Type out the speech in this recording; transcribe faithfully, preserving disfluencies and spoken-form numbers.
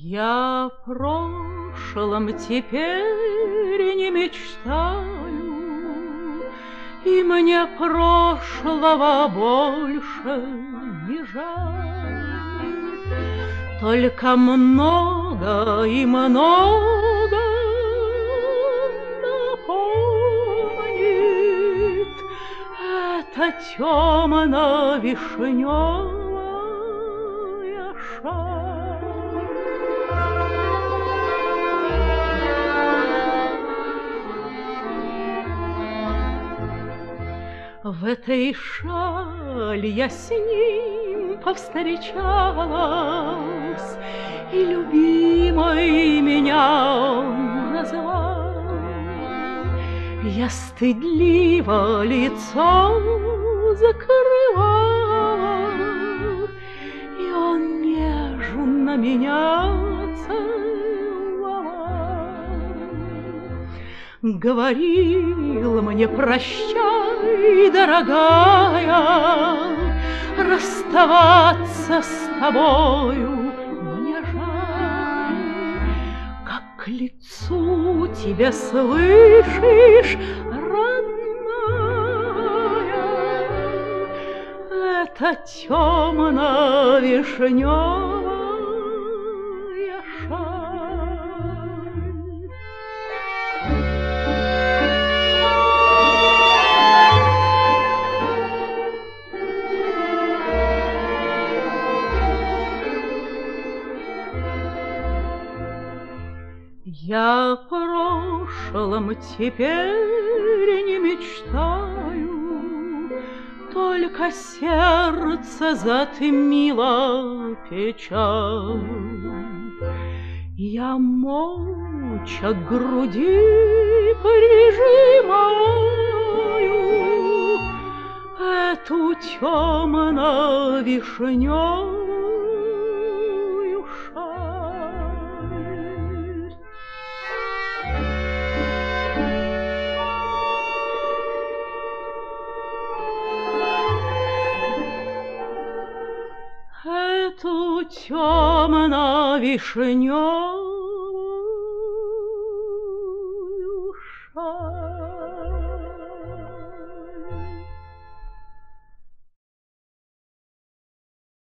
Я о прошлом теперь не мечтаю, и мне прошлого больше не жаль. Только много и много напомнит эта темно-вишневая шаль. В этой шали я с ним повстречалась, и любимой меня он назвал. Я стыдливо лицо закрывала, и он нежно меня целовал. Говорил мне: прощай, дорогая, расставаться с тобою мне жаль. Как к лицу тебе, слышишь, родная, это темно-вишневая шаль. Я о прошлом теперь не мечтаю, только сердце затмило печаль. Я молча к груди прижимаю эту темно-вишневую шаль. Эту темно-вишневую